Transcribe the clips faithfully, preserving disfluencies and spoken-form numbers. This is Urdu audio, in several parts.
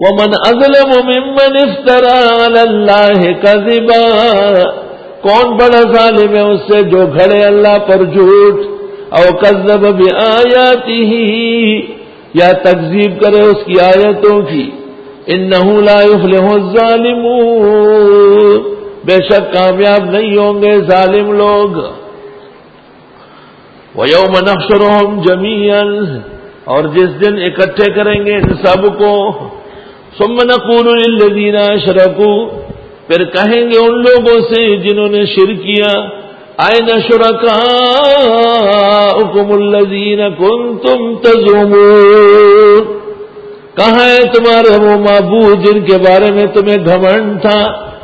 ومن اظلم ممن افترى علی اللہ کذبا، کون بڑا ظالم ہے اس سے جو گھڑے اللہ پر جھوٹ، او کذب بآیاتہ، یا تکذیب کرے اس کی آیتوں کی، انہ لا یفلح الظالمون، بے شک کامیاب نہیں ہوں گے ظالم لوگ۔ وَيَوْمَ نَحْشُرُهُمْ جَمِيعًا، اور جس دن اکٹھے کریں گے ان سب کو، ثُمَّ نَقُولُ لِلَّذِينَ أَشْرَكُوا، پھر کہیں گے ان لوگوں سے جنہوں نے شرک کیا، أَيْنَ شُرَكَاؤُكُمُ الَّذِينَ كُنتُمْ تَزْعُمُونَ، کہاں ہے تمہارے وہ معبود جن کے بارے میں تمہیں گھمنڈ تھا؟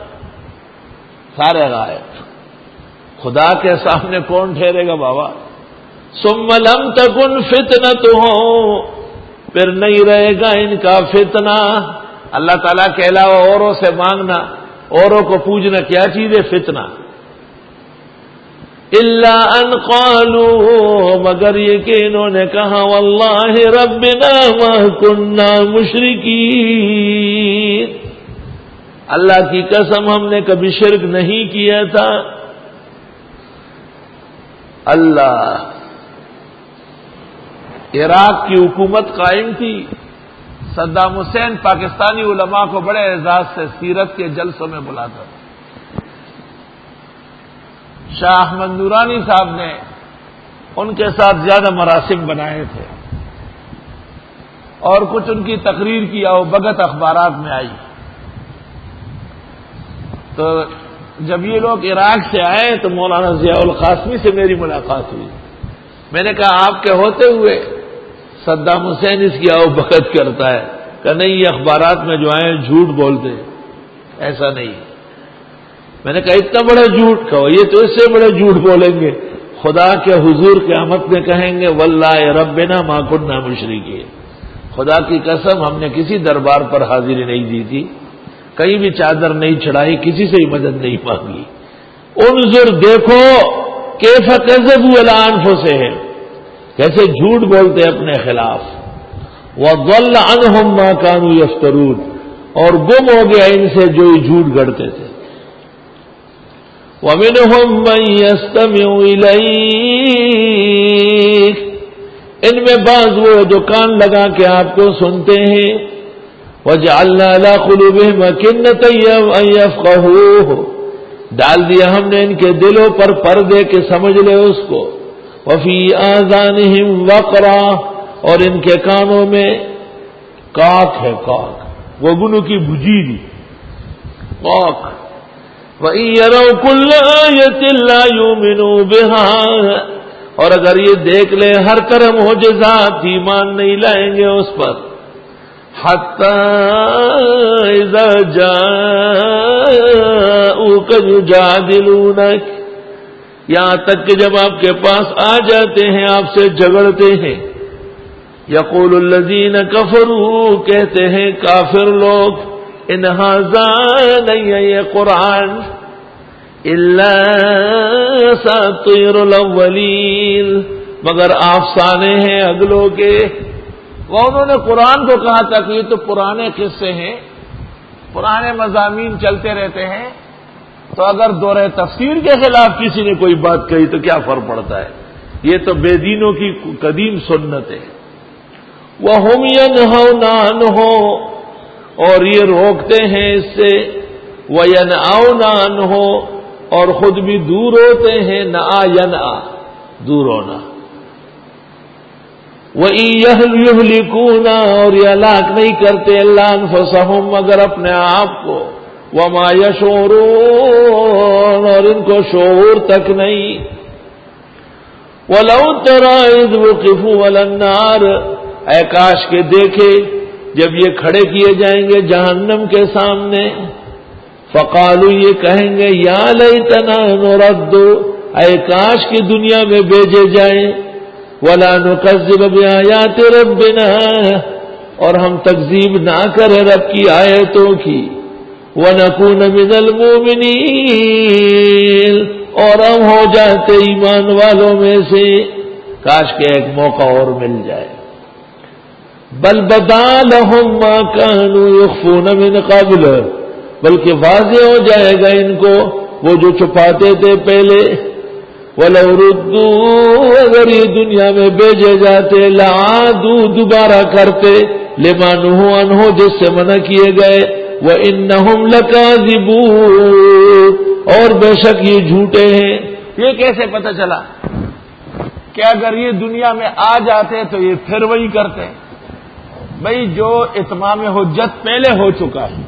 سارے غائب، خدا کے سامنے کون ٹھہرے گا بابا؟ ثم لم تکن فتنتهم، پھر نہیں رہے گا ان کا فتنہ، اللہ تعالیٰ کے علاوہ اوروں سے مانگنا، اوروں کو پوجنا کیا چیز ہے؟ فتنہ۔ الا ان قالوا، مگر یہ کہ انہوں نے کہا واللہ ربنا ما كنا مشرکین، اللہ کی قسم ہم نے کبھی شرک نہیں کیا تھا۔ اللہ، عراق کی حکومت قائم تھی، صدام حسین پاکستانی علماء کو بڑے اعزاز سے سیرت کے جلسوں میں بلاتا تھا۔ شاہ احمد نورانی صاحب نے ان کے ساتھ زیادہ مراسم بنائے تھے، اور کچھ ان کی تقریر کی اور بگت اخبارات میں آئی۔ تو جب یہ لوگ عراق سے آئے تو مولانا ضیاء القاسمی سے میری ملاقات ہوئی۔ میں نے کہا آپ کے ہوتے ہوئے صدام حسین اس کی آؤ بکت کرتا ہے؟ کہ نہیں، یہ اخبارات میں جو آئے جھوٹ بولتے، ایسا نہیں۔ میں نے کہا اتنا بڑا جھوٹ، کہو یہ تو اس سے بڑے جھوٹ بولیں گے، خدا کے حضور قیامت میں کہیں گے واللہ ربنا ما كنا مشرکین، خدا کی قسم ہم نے کسی دربار پر حاضری نہیں دی تھی، کہیں بھی چادر نہیں چڑھائی، کسی سے ہی مدد نہیں مانگی۔ انظر، دیکھو کیف کذبوا علی انفسہم، کیسے جھوٹ بولتے اپنے خلاف۔ وضل عنہم ما كانوا یفترون، اور گم ہو گیا ان سے جو یہ جھوٹ گڑتے تھے۔ ومنہم من یستمع الیک، ان میں بعض وہ جو کان لگا کے آپ کو سنتے ہیں۔ وجعلنا علی قلوبہم اکنۃ ان یفقہوہ، ڈال دیا ہم نے ان کے دلوں پر پردے کے سمجھ لے اس کو۔ وفی آذانہم وقرا، اور ان کے کانوں میں کاک ہے، کاک وگنو کی بجیری، کاک۔ وَإِن يَرَوْا كُلَّ آیَةٍ لَا يُؤْمِنُوا بِهَا، اور اگر یہ دیکھ لیں ہر طرح معجزات، ایمان نہیں لائیں گے اس پر۔ حَتَّى إِذَا جَاءُوكَ يُجَادِلُونَكَ، یہاں تک کہ جب آپ کے پاس آ جاتے ہیں آپ سے جھگڑتے ہیں۔ یقول الذین کفروا، کہتے ہیں کافر لوگ، ان ھذا نہیں ہے یہ قرآن، الا اساطیر الاولین، مگر افسانے ہیں اگلوں کے۔ وہ انہوں نے قرآن کو کہا تھا کہ یہ تو پرانے قصے ہیں، پرانے مضامین چلتے رہتے ہیں، تو اگر دورہ تفسیر کے خلاف کسی نے کوئی بات کہی تو کیا فرق پڑتا ہے، یہ تو بے دینوں کی قدیم سنت ہے۔ وَهُمْ يَنْهَوْنَ عَنْهُ، اور یہ روکتے ہیں اس سے، وَيَنْأَوْنَ عَنْهُ، اور خود بھی دور ہوتے ہیں، نَآ يَنْأَ، دور ہونا۔ وَإِن يَهْلِكُونَ، اور یہ ہلاک نہیں کرتے اللہ أَنفُسَهُمْ، مگر اپنے آپ کو، وَمَا يَشْعُرُونَ، اور ان کو شعور تک نہیں۔ وَلَوْ تَرَىٰ إِذْ وُقِفُوا عَلَى النَّارِ، اے کاش کے دیکھے جب یہ کھڑے کیے جائیں گے جہنم کے سامنے، فقالوا، یہ کہیں گے یا لیتنا نرد، اے کاش کی دنیا میں بھیجے جائیں، ولا نکذب بآیات ربنا، اور ہم تکذیب نہ کریں رب کی آیتوں کی، ونکون من المؤمنین، اور ہم ہو جاتے ایمان والوں میں سے۔ کاش کے ایک موقع اور مل جائے۔ بل بدا لهم ما كانوا يخفون من قبل، بلکہ واضح ہو جائے گا ان کو وہ جو چھپاتے تھے پہلے. وَلَوْ رُدُّوا، اگر یہ دنیا میں بھیجے جاتے، لَعَادُوا، دوبارہ کرتے، لِمَا نُهُوا عَنْهُ، جس سے منع کیے گئے، وَإِنَّهُمْ لَكَاذِبُونَ، اور بے شک یہ جھوٹے ہیں. یہ کیسے پتہ چلا کہ اگر یہ دنیا میں آ جاتے تو یہ پھر وہی کرتے؟ بھئی جو اتمام حجت پہلے ہو چکا ہے،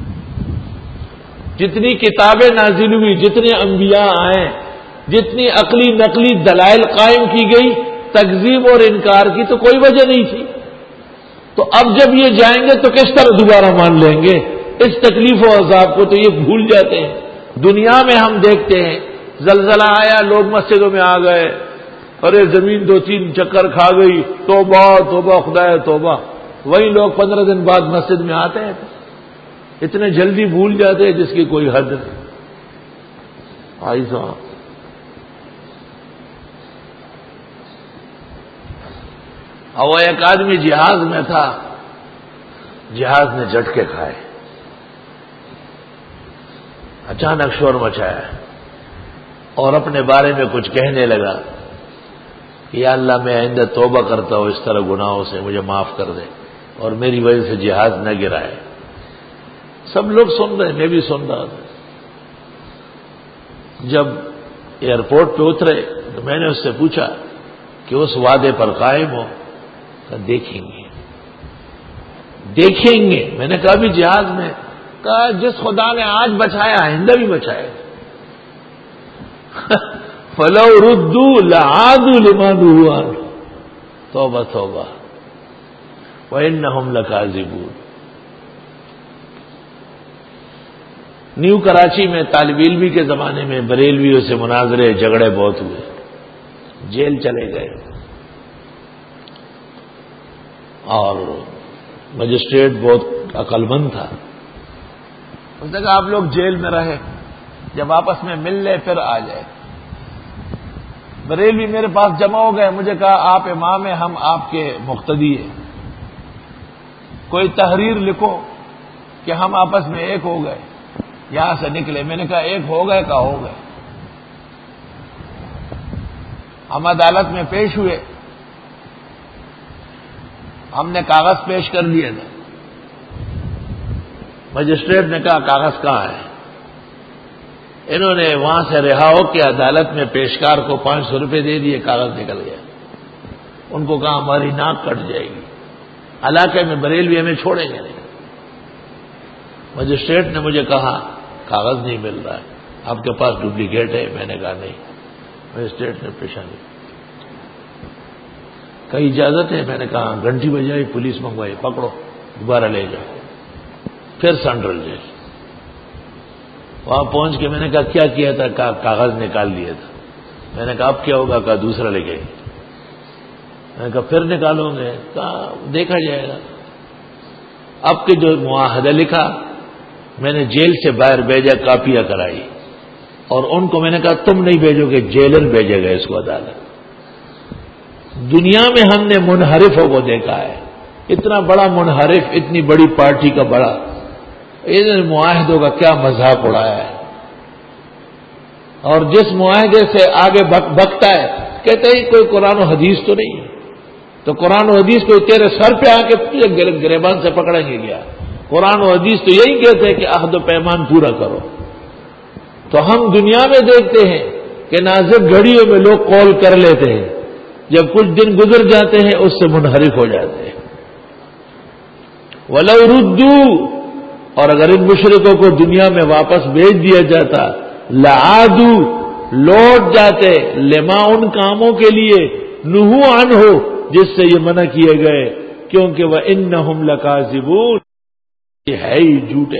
جتنی کتابیں نازل ہوئی، جتنے انبیاء آئے، جتنی عقلی نقلی دلائل قائم کی گئی، تکذیب اور انکار کی تو کوئی وجہ نہیں تھی. تو اب جب یہ جائیں گے تو کس طرح دوبارہ مان لیں گے؟ اس تکلیف و عذاب کو تو یہ بھول جاتے ہیں. دنیا میں ہم دیکھتے ہیں زلزلہ آیا، لوگ مسجدوں میں آ گئے، ارے زمین دو تین چکر کھا گئی، توبہ توبہ خدا توبہ. وہی لوگ پندرہ دن بعد مسجد میں آتے ہیں، اتنے جلدی بھول جاتے ہیں جس کی کوئی حد نہیں. آئی صاحب اور ایک آدمی جہاز میں تھا، جہاز نے جھٹکے کھائے، اچانک شور مچایا اور اپنے بارے میں کچھ کہنے لگا کہ یا اللہ میں آئندہ توبہ کرتا ہوں اس طرح گناہوں سے، مجھے معاف کر دے اور میری وجہ سے جہاز نہ گرائے. سب لوگ سن رہے، میں بھی سن رہا تھا. جب ایئرپورٹ پہ اترے تو میں نے اس سے پوچھا کہ اس وعدے پر قائم ہو؟ کہا دیکھیں گے دیکھیں گے. میں نے کہا بھی جہاز میں؟ کہا جس خدا نے آج بچایا آئندہ بھی بچائے. فَلَوْ رُدُّوا لَعَادُوا لِمَا نُهُوا عَنْهُ. توبہ توبہ وَإِنَّهُمْ لَكَاذِبُونَ. نیو کراچی میں طالب علمی کے زمانے میں بریلویوں سے مناظرے جھگڑے بہت ہوئے، جیل چلے گئے اور مجسٹریٹ بہت عقل مند تھا. اس نے کہا آپ لوگ جیل میں رہے، جب آپس میں مل لے پھر آ جائے. بریلوی میرے پاس جمع ہو گئے، مجھے کہا آپ امام ہیں، ہم آپ کے مقتدی ہیں، کوئی تحریر لکھو کہ ہم آپس میں ایک ہو گئے، یہاں سے نکلے. میں نے کہا ایک ہو گئے، کہا ہو گئے. ہم عدالت میں پیش ہوئے، ہم نے کاغذ پیش کر دیے تھے. مجسٹریٹ نے کہا کاغذ کہاں ہے؟ انہوں نے وہاں سے رہا ہو کہ عدالت میں پیشکار کو پانچ سو روپے دے دیے، کاغذ نکل گیا. ان کو کہا ہماری ناک کٹ جائے گی، علاقے میں بریلوی ہمیں چھوڑیں گے نہیں. مجسٹریٹ نے مجھے کہا کاغذ نہیں مل رہا ہے، آپ کے پاس ڈپلیکیٹ ہے؟ میں نے کہا نہیں. مجسٹریٹ نے پیشانی کہیں اجازت ہے؟ میں نے کہا گھنٹی بجائی، پولیس منگوائی، پکڑو دوبارہ لے جاؤ. پھر سینٹرل جیل. وہاں پہنچ کے میں نے کہا کیا کیا تھا؟ کہا کاغذ نکال لیا تھا. میں نے کہا اب کیا ہوگا؟ کہا دوسرا لے گئے. میں نے کہا پھر نکالو گے؟ کہا دیکھا جائے گا. اب کے جو معاہدہ لکھا میں نے جیل سے باہر بھیجا، کاپیاں کرائی اور ان کو میں نے کہا تم نہیں بھیجو گے، جیلر بھیجے گا اس کو عدالت. دنیا میں ہم نے منحرفوں کو دیکھا ہے، اتنا بڑا منحرف، اتنی بڑی پارٹی کا بڑا، ان معاہدوں کا کیا مذاق اڑایا ہے. اور جس معاہدے سے آگے بکتا ہے کہتے ہیں کوئی قرآن و حدیث تو نہیں ہے. تو قرآن و حدیث کو تیرے سر پہ آ کے گریبان سے پکڑیں گے کیا؟ قرآن و حدیث تو یہی کہتے ہیں کہ عہد و پیمان پورا کرو. تو ہم دنیا میں دیکھتے ہیں کہ نازک گھڑیوں میں لوگ قول کر لیتے ہیں، جب کچھ دن گزر جاتے ہیں اس سے منحرف ہو جاتے ہیں. وَلَوْ رُدُّوا، اور اگر ان مشرکوں کو دنیا میں واپس بھیج دیا جاتا، لَعَادُوا، لوٹ جاتے، لما، ان کاموں کے لیے، نُهُوا عَنْهُ، جس سے یہ منع کیے گئے، کیونکہ وَإِنَّهُمْ لَكَاذِبُونَ، یہ ہے ہی جھوٹے.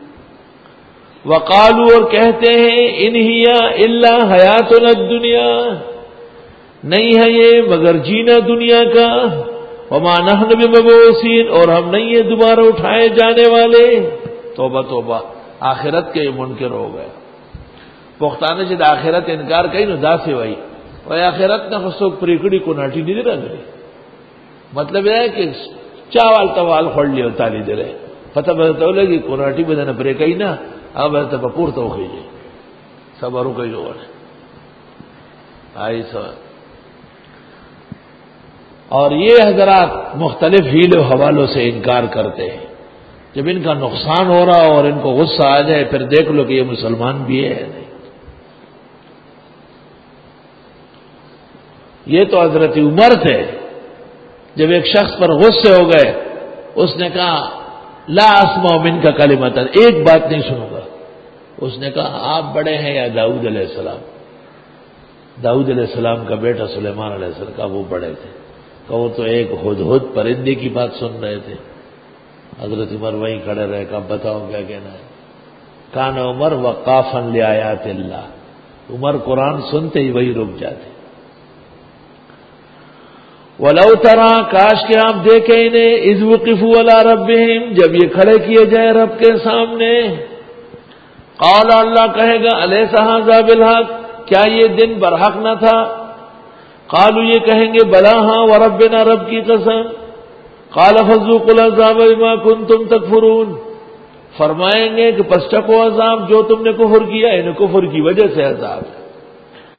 وقالوا، اور کہتے ہیں، ان ہی الا حیاتنا الدنیا، نہیں ہے یہ مگر جینا دنیا کا، وما نحن بمبعوثین، اور ہم نہیں ہیں دوبارہ اٹھائے جانے والے. توبہ توبہ، آخرت کے یہ منکر ہو گئے. پختانے جد آخرت انکار کئی نو دا سے وئی وہ آخرت نہ خسوک پریکڑی کو ناٹی نہیں رہا گئے. مطلب یہ ہے کہ چاوال توال خور لیو تالی دے رہے پتہ بدتا لگی کوراٹی بدن پرے کئی نا اب بدتا بپور تو خیجے سبارو کئی جو گھنے آئی سوال. اور یہ حضرات مختلف حیل و حوالوں سے انکار کرتے ہیں. جب ان کا نقصان ہو رہا اور ان کو غصہ آ جائے پھر دیکھ لو کہ یہ مسلمان بھی ہے نہیں. یہ تو حضرت عمر تھے جب ایک شخص پر غصے ہو گئے اس نے کہا لا اسمع من کا کلمۃ، ایک بات نہیں سنوں گا. اس نے کہا آپ بڑے ہیں یا داؤد علیہ السلام؟ داؤد علیہ السلام کا بیٹا سلیمان علیہ السلام کا وہ بڑے تھے کہ وہ تو ایک ہدہد پرندے کی بات سن رہے تھے. حضرت عمر وہیں کھڑے رہے کہ بتاؤ کیا کہنا ہے. کان عمر وقافا لآیات اللہ، عمر قرآن سنتے ہی وہی رک جاتے. وَلَوْ تَرَىٰ، کاش کہ آپ دیکھیں انہیں اذ وقفوا علی ربہم، جب یہ کھڑے کیے جائیں رب کے سامنے. قال، اللہ کہے گا الیس ھذا بالحق، کیا یہ دن برحق نہ تھا؟ قالوا، یہ کہیں گے بلا ہاں وربنا، رب کی قسم. قال فذوقوا العذاب بما کنتم تکفرون، فرمائیں گے کہ پس چکھو عذاب جو تم نے کفر کیا، یعنی کفر کی وجہ سے عذاب ہے.